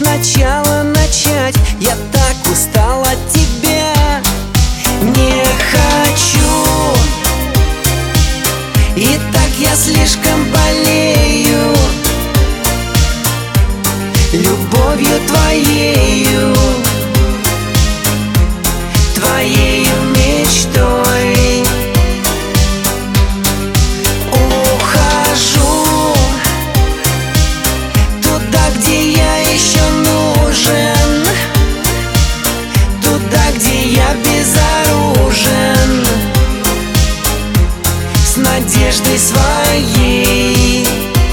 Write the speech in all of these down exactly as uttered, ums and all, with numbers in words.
сначала начать. Я так устал от тебя, не хочу. И так я слишком болею любовью твоею, твоею мечтой. Ухожу туда, где я еще нужен, туда, где я безоружен, с надеждой своей.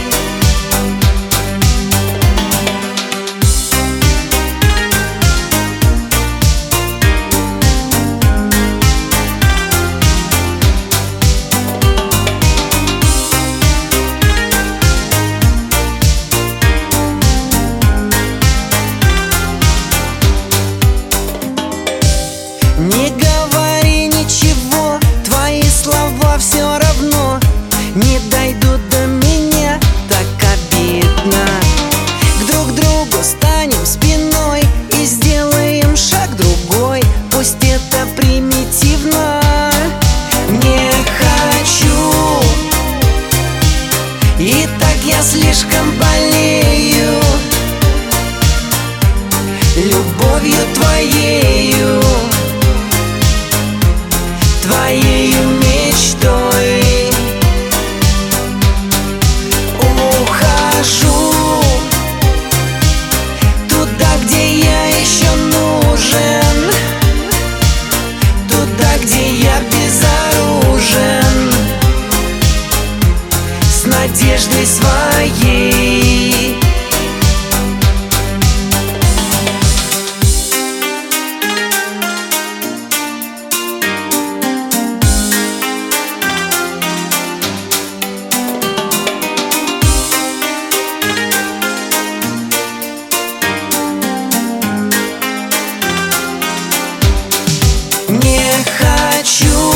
Не говори ничего, твои слова все равно не дойдут до меня, так обидно. К друг другу станем спиной и сделаем шаг другой, пусть это примитивно. Не хочу, и так я слишком болею любовью твоею, твоею мечтой. Ухожу туда, где я еще нужен, туда, где я безоружен, с надеждой своей. Не хочу,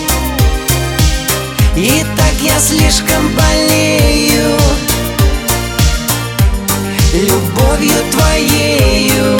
и так я слишком болею любовью твоею,